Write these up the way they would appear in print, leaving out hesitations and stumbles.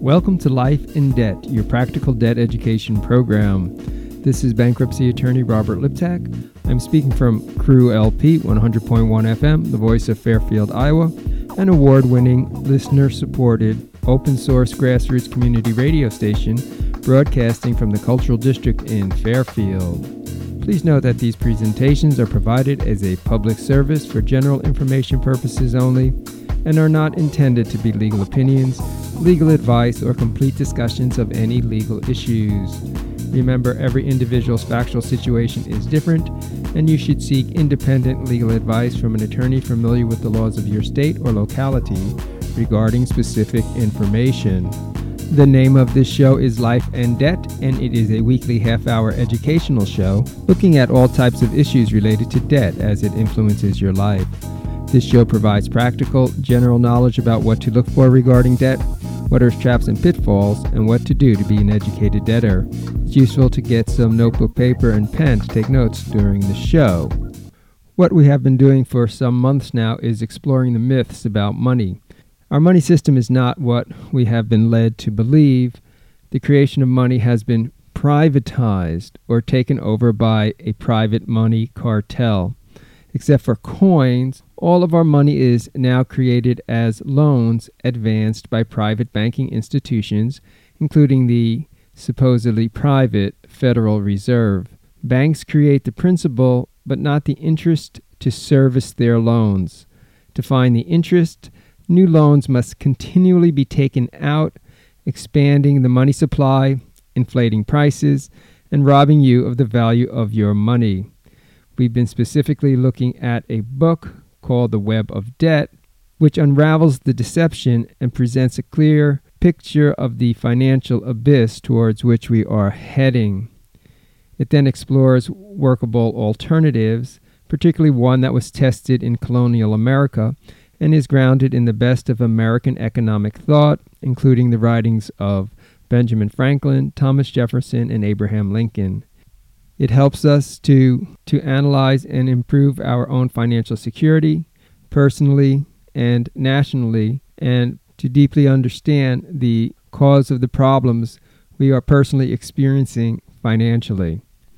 Welcome to Life in Debt, your practical debt education program. This is bankruptcy attorney Robert Liptak. I'm speaking from Crew LP 100.1 FM, the voice of Fairfield, Iowa, an award-winning, listener-supported, open-source grassroots community radio station broadcasting from the Cultural District in Fairfield. Please note that these presentations are provided as a public service for general information purposes only and are not intended to be legal opinions, legal advice, or complete discussions of any legal issues. Remember, every individual's factual situation is different, and you should seek independent legal advice from an attorney familiar with the laws of your state or locality regarding specific information. The name of this show is Life and Debt, and it is a weekly half-hour educational show looking at all types of issues related to debt as it influences your life. This show provides practical, general knowledge about what to look for regarding debt, what are traps and pitfalls, and what to do to be an educated debtor. It's useful to get some notebook, paper, and pen to take notes during the show. What we have been doing for some months now is exploring the myths about money. Our money system is not what we have been led to believe. The creation of money has been privatized or taken over by a private money cartel. Except for coins, all of our money is now created as loans advanced by private banking institutions, including the supposedly private Federal Reserve. Banks create the principal, but not the interest to service their loans. To find the interest, new loans must continually be taken out, expanding the money supply, inflating prices, and robbing you of the value of your money. We've been specifically looking at a book called The Web of Debt, which unravels the deception and presents a clear picture of the financial abyss towards which we are heading. It then explores workable alternatives, particularly one that was tested in colonial America and is grounded in the best of American economic thought, including the writings of Benjamin Franklin, Thomas Jefferson, and Abraham Lincoln. It helps us to analyze and improve our own financial security, personally and nationally, and to deeply understand the cause of the problems we are personally experiencing financially.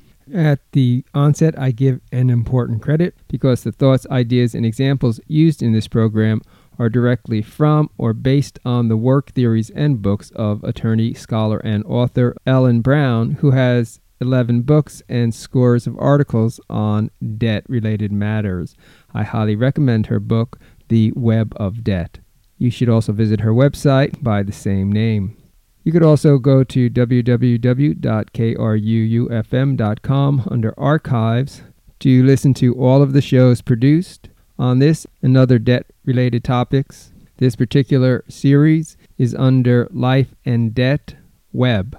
At the onset, I give an important credit because the thoughts, ideas, and examples used in this program are directly from or based on the work, theories, and books of attorney, scholar, and author Ellen Brown, who has 11 books and scores of articles on debt-related matters. I highly recommend her book, The Web of Debt. You should also visit her website by the same name. You could also go to www.kruufm.com under Archives to listen to all of the shows produced on this and other debt-related topics. This particular series is under Life and Debt Web.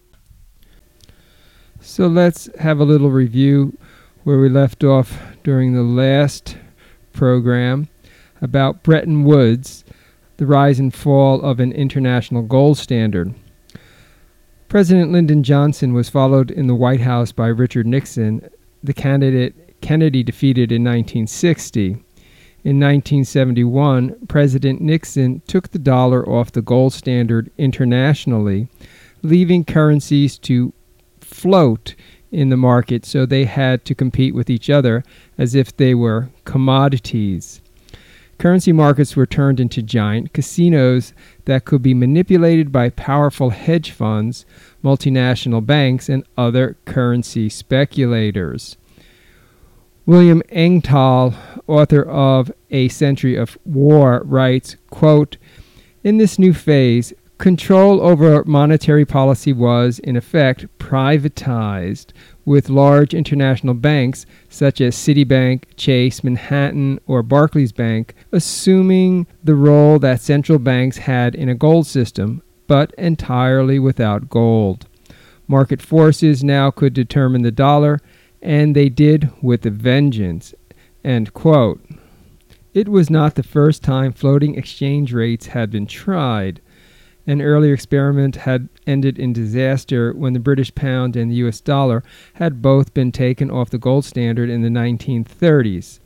So let's have a little review where we left off during the last program about Bretton Woods, the rise and fall of an international gold standard. President Lyndon Johnson was followed in the White House by Richard Nixon, the candidate Kennedy defeated in 1960. In 1971, President Nixon took the dollar off the gold standard internationally, leaving currencies to float in the market, so they had to compete with each other as if they were commodities. Currency markets were turned into giant casinos that could be manipulated by powerful hedge funds, multinational banks, and other currency speculators. William Engdahl, author of A Century of War, writes, quote, "In this new phase, control over monetary policy was, in effect, privatized, with large international banks such as Citibank, Chase, Manhattan, or Barclays Bank assuming the role that central banks had in a gold system, but entirely without gold. Market forces now could determine the dollar, and they did with a vengeance." End quote. It was not the first time floating exchange rates had been tried. An earlier experiment had ended in disaster when the British pound and the US dollar had both been taken off the gold standard in the 1930s.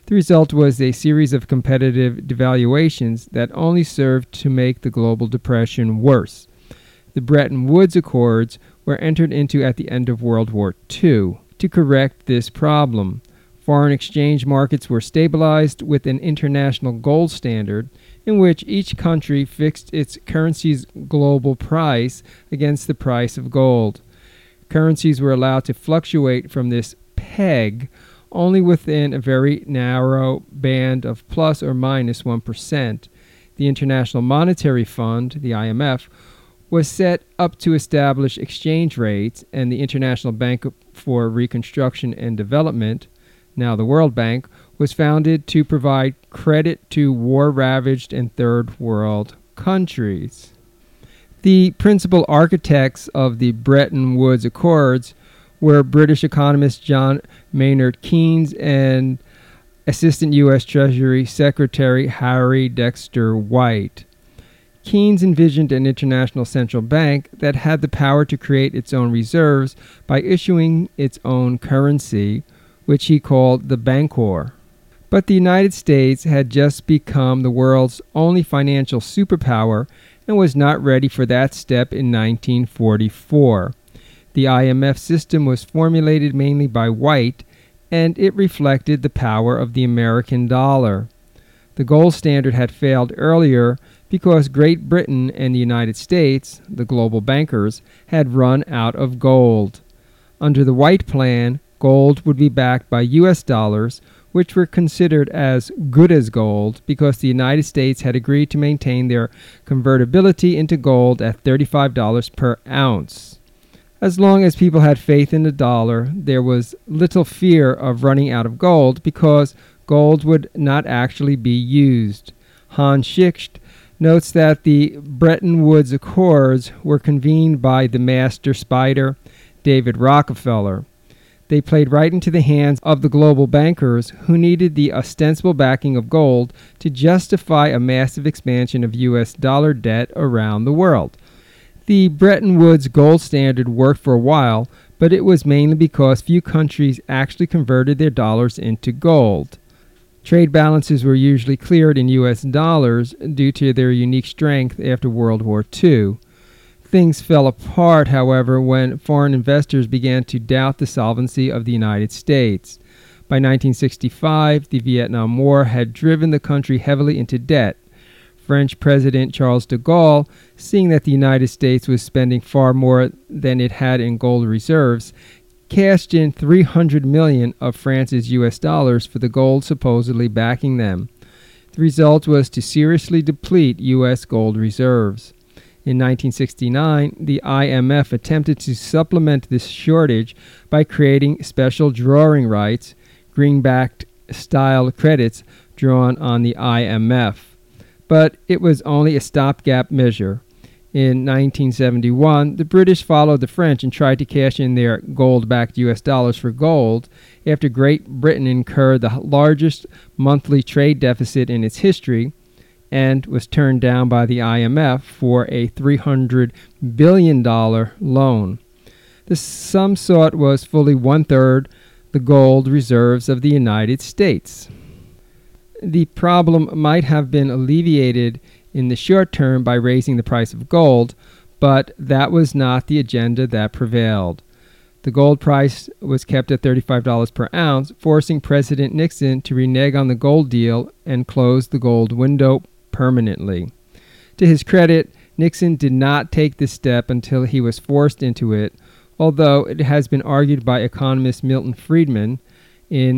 The result was a series of competitive devaluations that only served to make the global depression worse. The Bretton Woods Accords were entered into at the end of World War II to correct this problem. Foreign exchange markets were stabilized with an international gold standard in which each country fixed its currency's global price against the price of gold. Currencies were allowed to fluctuate from this peg only within a very narrow band of plus or minus 1%. The International Monetary Fund, the IMF, was set up to establish exchange rates, and the International Bank for Reconstruction and Development, now the World Bank, was founded to provide credit to war-ravaged and third world countries. The principal architects of the Bretton Woods Accords were British economist John Maynard Keynes and Assistant U.S. Treasury Secretary Harry Dexter White. Keynes envisioned an international central bank that had the power to create its own reserves by issuing its own currency, which he called the Bancor. But the United States had just become the world's only financial superpower and was not ready for that step in 1944. The IMF system was formulated mainly by White, and it reflected the power of the American dollar. The gold standard had failed earlier because Great Britain and the United States, the global bankers, had run out of gold. Under the White plan, gold would be backed by U.S. dollars, which were considered as good as gold because the United States had agreed to maintain their convertibility into gold at $35 per ounce. As long as people had faith in the dollar, there was little fear of running out of gold because gold would not actually be used. Hans Schicht notes that the Bretton Woods Accords were convened by the master spider, David Rockefeller. They played right into the hands of the global bankers who needed the ostensible backing of gold to justify a massive expansion of U.S. dollar debt around the world. The Bretton Woods gold standard worked for a while, but it was mainly because few countries actually converted their dollars into gold. Trade balances were usually cleared in U.S. dollars due to their unique strength after World War II. Things fell apart, however, when foreign investors began to doubt the solvency of the United States. By 1965, the Vietnam War had driven the country heavily into debt. French President Charles de Gaulle, seeing that the United States was spending far more than it had in gold reserves, cashed in $300 million of France's U.S. dollars for the gold supposedly backing them. The result was to seriously deplete U.S. gold reserves. In 1969, the IMF attempted to supplement this shortage by creating special drawing rights, greenback-style credits drawn on the IMF. But it was only a stopgap measure. In 1971, the British followed the French and tried to cash in their gold-backed U.S. dollars for gold after Great Britain incurred the largest monthly trade deficit in its history and was turned down by the IMF for a $300 billion loan. The sum sought was fully one-third the gold reserves of the United States. The problem might have been alleviated in the short term by raising the price of gold, but that was not the agenda that prevailed. The gold price was kept at $35 per ounce, forcing President Nixon to renege on the gold deal and close the gold window permanently. To his credit, Nixon did not take this step until he was forced into it, although it has been argued by economist Milton Friedman in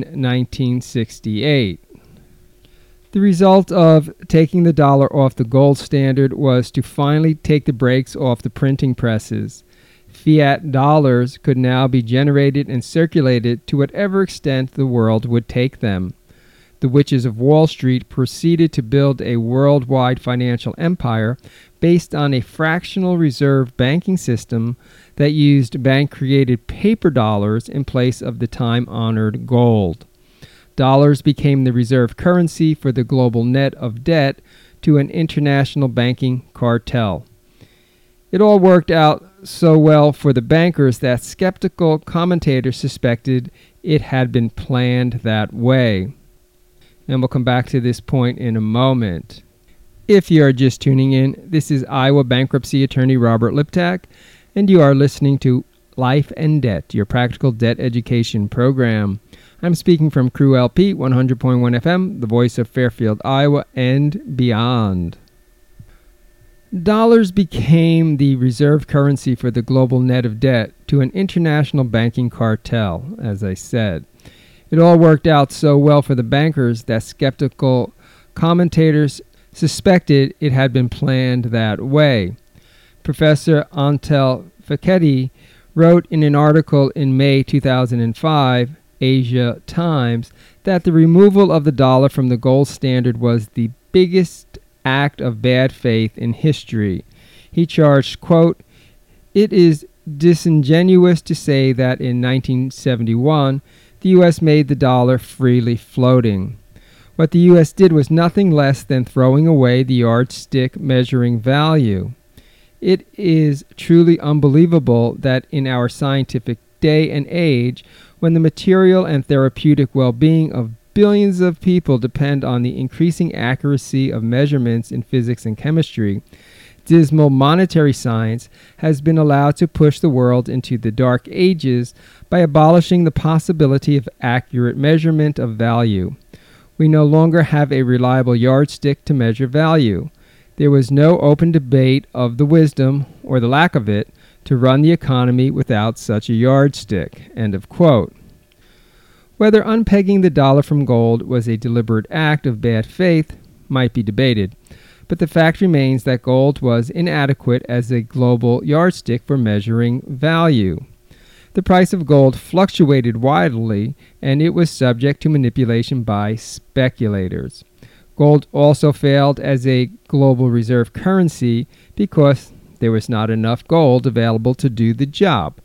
1968. The result of taking the dollar off the gold standard was to finally take the brakes off the printing presses. Fiat dollars could now be generated and circulated to whatever extent the world would take them. The witches of Wall Street proceeded to build a worldwide financial empire based on a fractional reserve banking system that used bank-created paper dollars in place of the time-honored gold. Dollars became the reserve currency for the global net of debt to an international banking cartel. It all worked out so well for the bankers that skeptical commentators suspected it had been planned that way. and we'll come back to this point in a moment. If you are just tuning in, this is Iowa bankruptcy attorney Robert Liptak, and you are listening to Life and Debt, your practical debt education program. I'm speaking from Crew LP 100.1 FM, the voice of Fairfield, Iowa, and beyond. Dollars became the reserve currency for the global net of debt to an international banking cartel, as I said. It all worked out so well for the bankers that skeptical commentators suspected it had been planned that way. Professor Antal Fiketty wrote in an article in May 2005, Asia Times, that the removal of the dollar from the gold standard was the biggest act of bad faith in history. He charged, quote, "It is disingenuous to say that in 1971, the U.S. made the dollar freely floating. What the U.S. did was nothing less than throwing away the yardstick measuring value. It is truly unbelievable that in our scientific day and age, when the material and therapeutic well-being of billions of people depend on the increasing accuracy of measurements in physics and chemistry, dismal monetary science has been allowed to push the world into the dark ages by abolishing the possibility of accurate measurement of value. We no longer have a reliable yardstick to measure value. There was no open debate of the wisdom, or the lack of it, to run the economy without such a yardstick." End of quote. Whether unpegging the dollar from gold was a deliberate act of bad faith might be debated, but the fact remains that gold was inadequate as a global yardstick for measuring value. The price of gold fluctuated wildly, and it was subject to manipulation by speculators. Gold also failed as a global reserve currency because there was not enough gold available to do the job.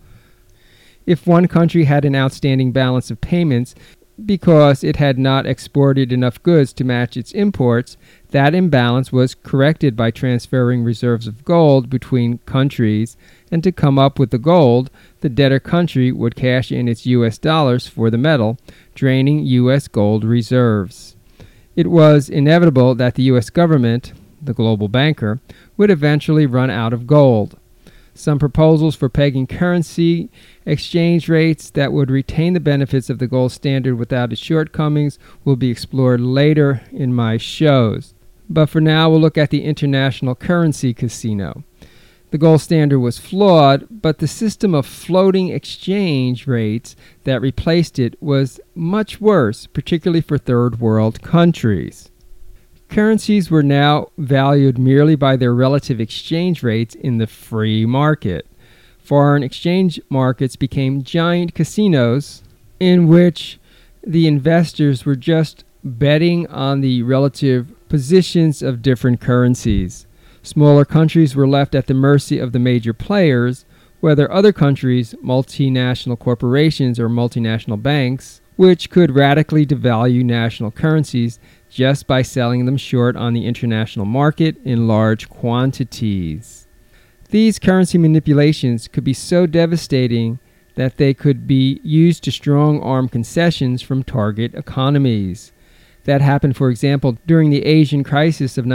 If one country had an outstanding balance of payments because it had not exported enough goods to match its imports, that imbalance was corrected by transferring reserves of gold between countries, and to come up with the gold, the debtor country would cash in its U.S. dollars for the metal, draining U.S. gold reserves. It was inevitable that the U.S. government, the global banker, would eventually run out of gold. Some proposals for pegging currency exchange rates that would retain the benefits of the gold standard without its shortcomings will be explored later in my shows. But for now, we'll look at the international currency casino. The gold standard was flawed, but the system of floating exchange rates that replaced it was much worse, particularly for third world countries. Currencies were now valued merely by their relative exchange rates in the free market. Foreign exchange markets became giant casinos in which the investors were just betting on the relative positions of different currencies. Smaller countries were left at the mercy of the major players, whether other countries, multinational corporations, or multinational banks, which could radically devalue national currencies just by selling them short on the international market in large quantities. These currency manipulations could be so devastating that they could be used to strong-arm concessions from target economies. That happened, for example, during the Asian crisis of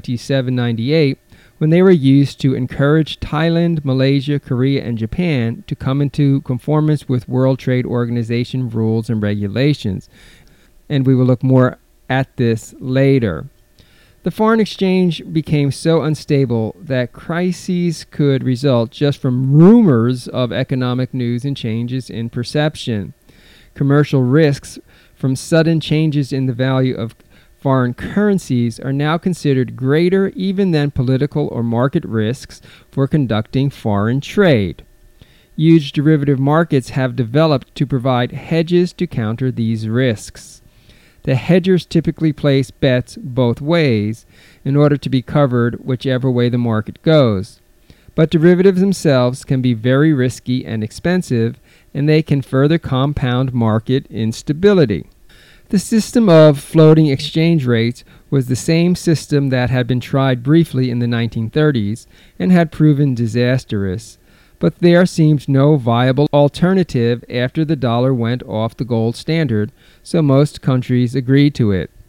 1997-98, when they were used to encourage Thailand, Malaysia, Korea, and Japan to come into conformance with World Trade Organization rules and regulations. And we will look more at this later. The foreign exchange became so unstable that crises could result just from rumors of economic news and changes in perception. Commercial risks from sudden changes in the value of foreign currencies are now considered greater even than political or market risks for conducting foreign trade. Huge derivative markets have developed to provide hedges to counter these risks. The hedgers typically place bets both ways in order to be covered whichever way the market goes. But derivatives themselves can be very risky and expensive, and they can further compound market instability. The system of floating exchange rates was the same system that had been tried briefly in the 1930s and had proven disastrous, but there seemed no viable alternative after the dollar went off the gold standard, so most countries agreed to it.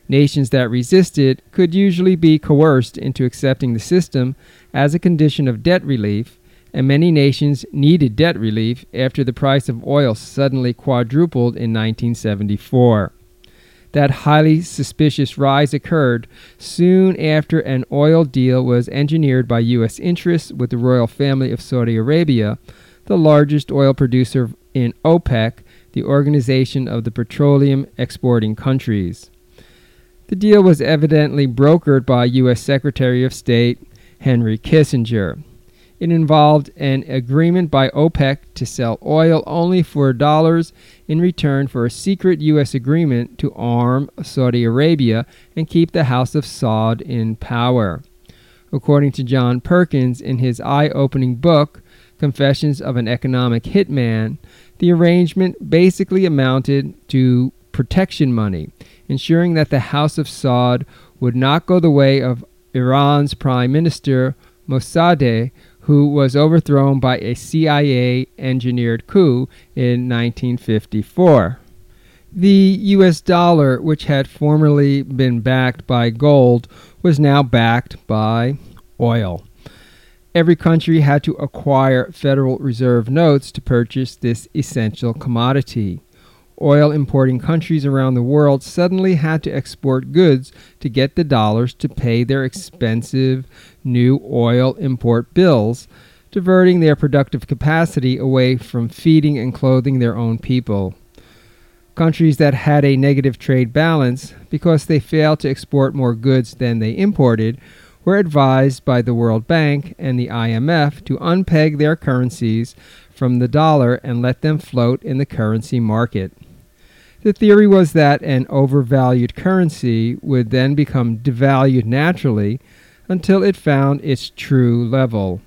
Nations that resisted could usually be coerced into accepting the system as a condition of debt relief, and many nations needed debt relief after the price of oil suddenly quadrupled in 1974. That highly suspicious rise occurred soon after an oil deal was engineered by U.S. interests with the royal family of Saudi Arabia, the largest oil producer in OPEC, the Organization of the Petroleum Exporting Countries. The deal was evidently brokered by U.S. Secretary of State Henry Kissinger. It involved an agreement by OPEC to sell oil only for dollars in return for a secret U.S. agreement to arm Saudi Arabia and keep the House of Saud in power. According to John Perkins in his eye-opening book, Confessions of an Economic Hitman, the arrangement basically amounted to protection money, ensuring that the House of Saud would not go the way of Iran's Prime Minister Mossadegh, who was overthrown by a CIA-engineered coup in 1954. The U.S. dollar, which had formerly been backed by gold, was now backed by oil. Every country had to acquire Federal Reserve notes to purchase this essential commodity. Oil-importing countries around the world suddenly had to export goods to get the dollars to pay their expensive new oil import bills, diverting their productive capacity away from feeding and clothing their own people. Countries that had a negative trade balance because they failed to export more goods than they imported were advised by the World Bank and the IMF to unpeg their currencies from the dollar and let them float in the currency market. The theory was that an overvalued currency would then become devalued naturally until it found its true level.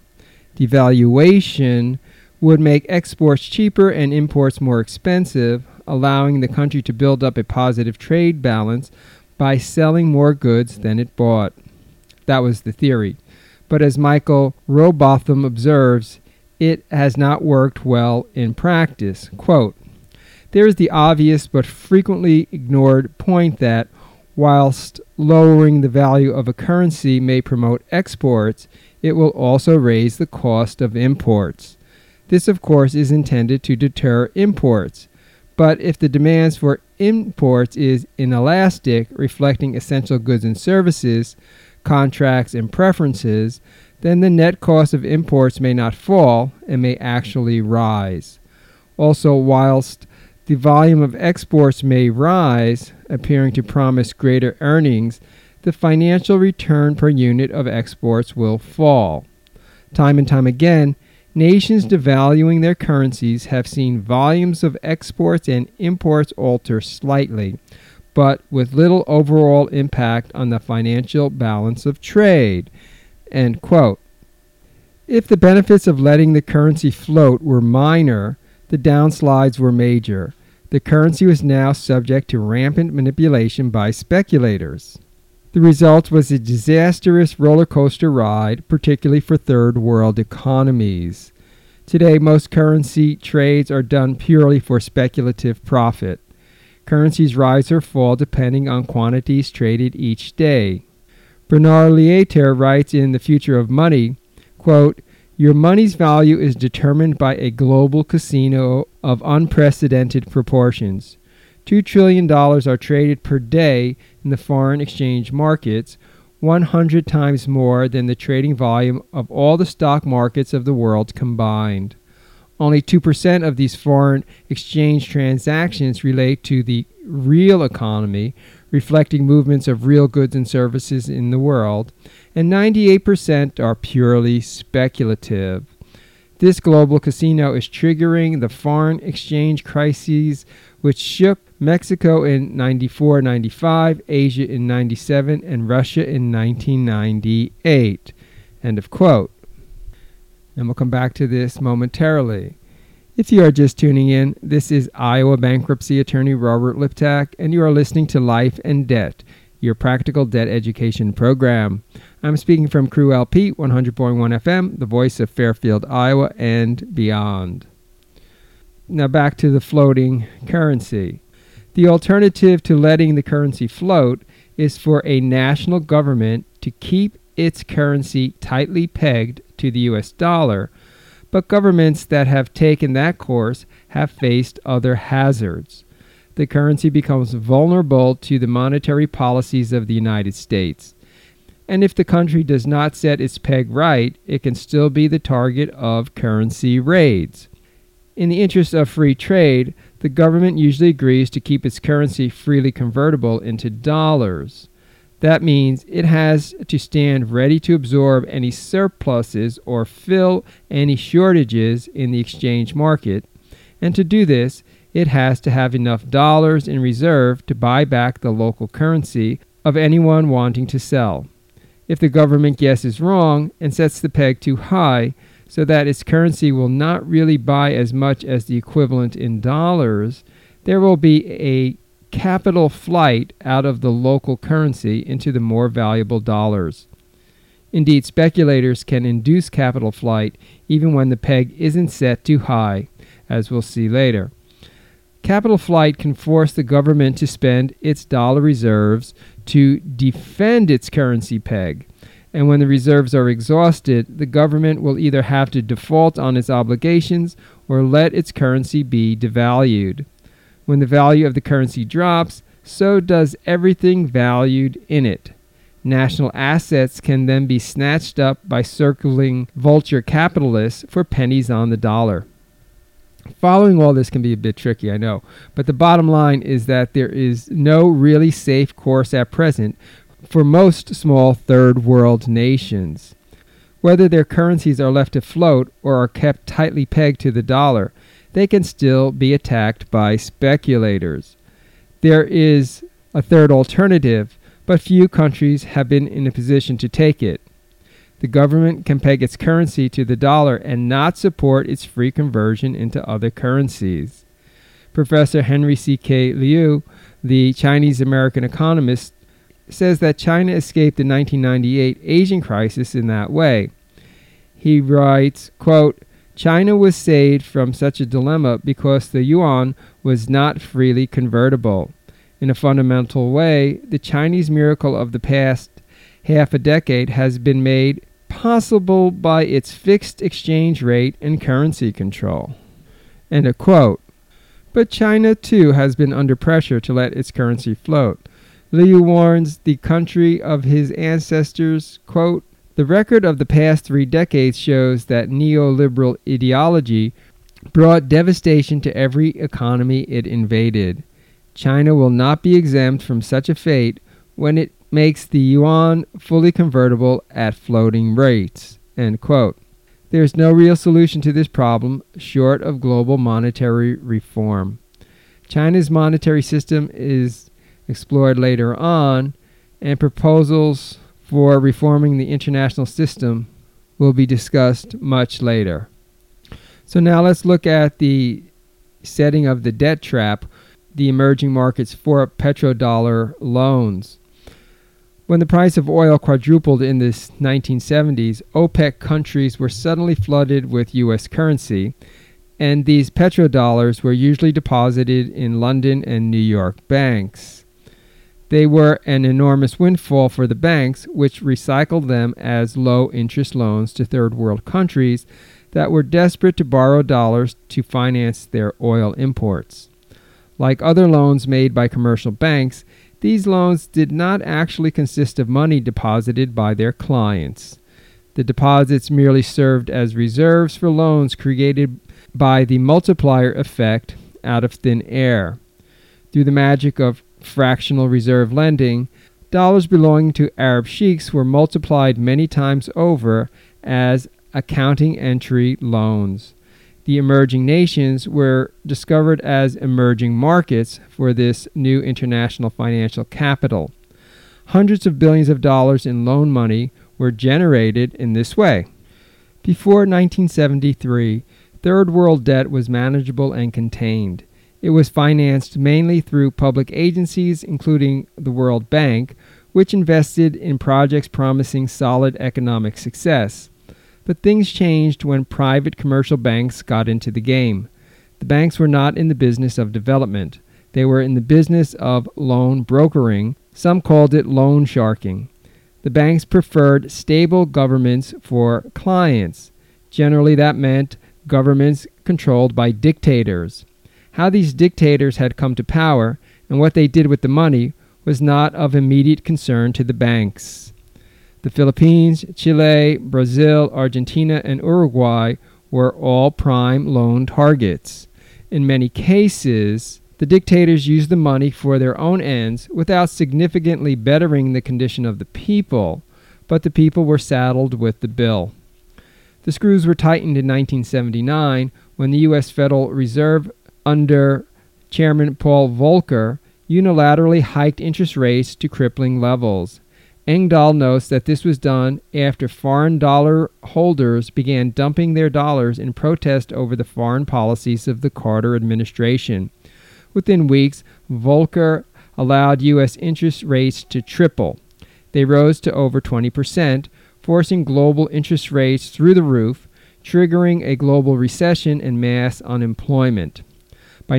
Devaluation would make exports cheaper and imports more expensive, allowing the country to build up a positive trade balance by selling more goods than it bought. That was the theory. But as Michael Robotham observes, it has not worked well in practice. Quote, "There is the obvious but frequently ignored point that, whilst lowering the value of a currency may promote exports, it will also raise the cost of imports. This, of course, is intended to deter imports. But if the demands for imports is inelastic, reflecting essential goods and services, contracts and preferences, then the net cost of imports may not fall and may actually rise. Also, whilst the volume of exports may rise, appearing to promise greater earnings, the financial return per unit of exports will fall. Time and time again, nations devaluing their currencies have seen volumes of exports and imports alter slightly, but with little overall impact on the financial balance of trade." End quote. If the benefits of letting the currency float were minor, the downsides were major. The currency was now subject to rampant manipulation by speculators. The result was a disastrous roller coaster ride, particularly for third world economies. Today, most currency trades are done purely for speculative profit. Currencies rise or fall depending on quantities traded each day. Bernard Lietaer writes in The Future of Money, quote, "Your money's value is determined by a global casino of unprecedented proportions. $2 trillion are traded per day in the foreign exchange markets, 100 times more than the trading volume of all the stock markets of the world combined. Only 2% of these foreign exchange transactions relate to the real economy, reflecting movements of real goods and services in the world, and 98% are purely speculative. This global casino is triggering the foreign exchange crises which shook Mexico in 94-95, Asia in 97, and Russia in 1998. End of quote. And we'll come back to this momentarily. If you are just tuning in, this is Iowa bankruptcy attorney Robert Liptak, and you are listening to Life and Debt, your practical debt education program. I'm speaking from Crew LP 100.1 FM, the voice of Fairfield, Iowa, and beyond. Now back to the floating currency. The alternative to letting the currency float is for a national government to keep its currency tightly pegged to the US dollar, but governments that have taken that course have faced other hazards. The currency becomes vulnerable to the monetary policies of the United States. And if the country does not set its peg right, it can still be the target of currency raids. In the interest of free trade, the government usually agrees to keep its currency freely convertible into dollars. That means it has to stand ready to absorb any surpluses or fill any shortages in the exchange market. And to do this, it has to have enough dollars in reserve to buy back the local currency of anyone wanting to sell. If the government guesses wrong and sets the peg too high so that its currency will not really buy as much as the equivalent in dollars, there will be a capital flight out of the local currency into the more valuable dollars. Indeed, speculators can induce capital flight even when the peg isn't set too high, as we'll see later. Capital flight can force the government to spend its dollar reserves to defend its currency peg, and when the reserves are exhausted, the government will either have to default on its obligations or let its currency be devalued. When the value of the currency drops, so does everything valued in it. National assets can then be snatched up by circling vulture capitalists for pennies on the dollar. Following all this can be a bit tricky, I know, but the bottom line is that there is no really safe course at present for most small third world nations. Whether their currencies are left afloat or are kept tightly pegged to the dollar, they can still be attacked by speculators. There is a third alternative, but few countries have been in a position to take it. The government can peg its currency to the dollar and not support its free conversion into other currencies. Professor Henry C.K. Liu, the Chinese-American economist, says that China escaped the 1998 Asian crisis in that way. He writes, quote, "China was saved from such a dilemma because the yuan was not freely convertible. In a fundamental way, the Chinese miracle of the past half a decade has been made possible by its fixed exchange rate and currency control." End of quote. But China, too, has been under pressure to let its currency float. Liu warns the country of his ancestors, quote, "The record of the past 3 decades shows that neoliberal ideology brought devastation to every economy it invaded. China will not be exempt from such a fate when it makes the yuan fully convertible at floating rates." End quote. There is no real solution to this problem short of global monetary reform. China's monetary system is explored later on, and proposals for reforming the international system will be discussed much later. So now let's look at the setting of the debt trap, the emerging markets for petrodollar loans. When the price of oil quadrupled in the 1970s, OPEC countries were suddenly flooded with U.S. currency, and these petrodollars were usually deposited in London and New York banks. They were an enormous windfall for the banks, which recycled them as low-interest loans to third-world countries that were desperate to borrow dollars to finance their oil imports. Like other loans made by commercial banks, these loans did not actually consist of money deposited by their clients. The deposits merely served as reserves for loans created by the multiplier effect out of thin air. Through the magic of fractional reserve lending, dollars belonging to Arab sheiks were multiplied many times over as accounting entry loans. The emerging nations were discovered as emerging markets for this new international financial capital. Hundreds of billions of dollars in loan money were generated in this way. Before 1973, third world debt was manageable and contained. It was financed mainly through public agencies, including the World Bank, which invested in projects promising solid economic success. But things changed when private commercial banks got into the game. The banks were not in the business of development. They were in the business of loan brokering, Some called it loan sharking. The banks preferred stable governments for clients. Generally, that meant governments controlled by dictators. How these dictators had come to power and what they did with the money was not of immediate concern to the banks. The Philippines, Chile, Brazil, Argentina, and Uruguay were all prime loan targets. In many cases, the dictators used the money for their own ends without significantly bettering the condition of the people, but the people were saddled with the bill. The screws were tightened in 1979 when the U.S. Federal Reserve, under Chairman Paul Volcker, unilaterally hiked interest rates to crippling levels. Engdahl notes that this was done after foreign dollar holders began dumping their dollars in protest over the foreign policies of the Carter administration. Within weeks, Volcker allowed U.S. interest rates to triple. They rose to over 20%, forcing global interest rates through the roof, triggering a global recession and mass unemployment. By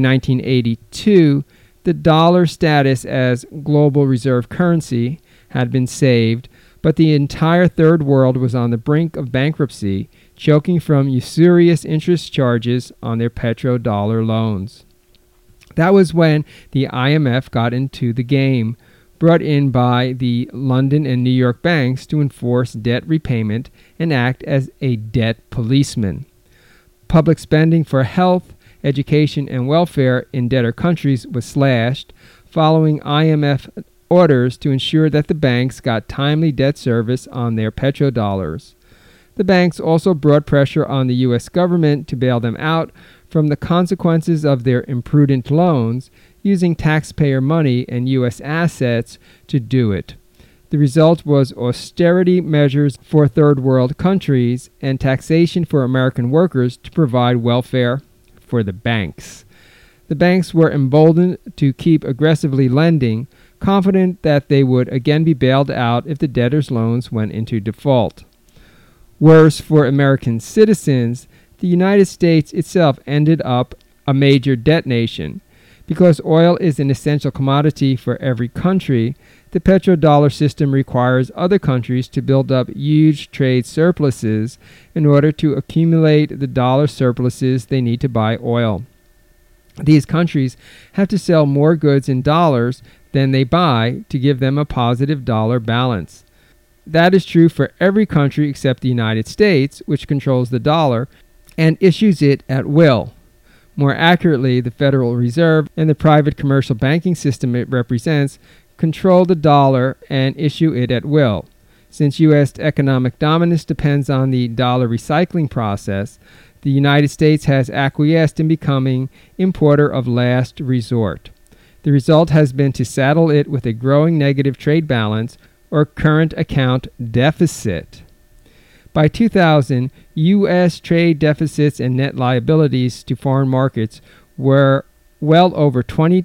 1982, the dollar status as global reserve currency had been saved, but the entire third world was on the brink of bankruptcy, choking from usurious interest charges on their petrodollar loans. That was when the IMF got into the game, brought in by the London and New York banks to enforce debt repayment and act as a debt policeman. Public spending for health, education, and welfare in debtor countries was slashed, following IMF orders to ensure that the banks got timely debt service on their petrodollars. The banks also brought pressure on the U.S. government to bail them out from the consequences of their imprudent loans, using taxpayer money and U.S. assets to do it. The result was austerity measures for third world countries and taxation for American workers to provide welfare for the banks. The banks were emboldened to keep aggressively lending, confident that they would again be bailed out if the debtors' loans went into default. Worse for American citizens, the United States itself ended up a major debt nation. Because oil is an essential commodity for every country, the petrodollar system requires other countries to build up huge trade surpluses in order to accumulate the dollar surpluses they need to buy oil. These countries have to sell more goods in dollars than they buy to give them a positive dollar balance. That is true for every country except the United States, which controls the dollar and issues it at will. More accurately, the Federal Reserve and the private commercial banking system it represents control the dollar and issue it at will. Since U.S. economic dominance depends on the dollar recycling process, the United States has acquiesced in becoming importer of last resort. The result has been to saddle it with a growing negative trade balance or current account deficit. By 2000, U.S. trade deficits and net liabilities to foreign markets were well over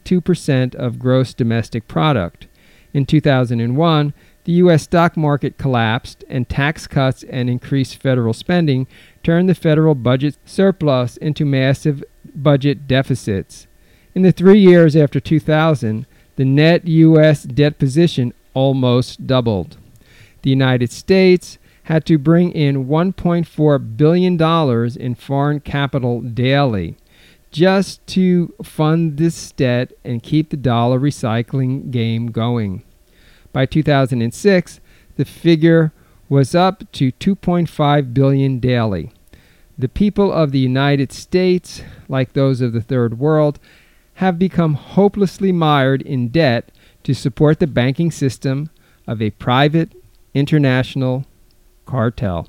22% of gross domestic product. In 2001, the U.S. stock market collapsed, and tax cuts and increased federal spending turned the federal budget surplus into massive budget deficits. In the 3 years after 2000, the net U.S. debt position almost doubled. The United States had to bring in $1.4 billion in foreign capital daily just to fund this debt and keep the dollar recycling game going. By 2006, the figure was up to $2.5 billion daily. The people of the United States, like those of the Third World, have become hopelessly mired in debt to support the banking system of a private, international cartel.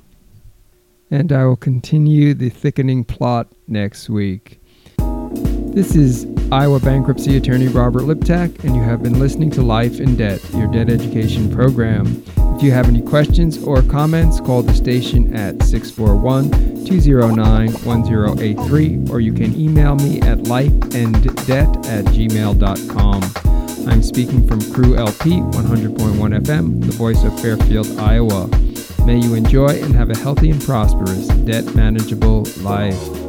And I will continue the thickening plot next week. This is Iowa bankruptcy attorney Robert Liptak, and you have been listening to Life in Debt, your debt education program. If you have any questions or comments, call the station at 641-209-1083, or you can email me at lifeanddebt@gmail.com. I'm speaking from Crew LP 100.1 FM, the voice of Fairfield, Iowa. May you enjoy and have a healthy and prosperous, debt manageable life.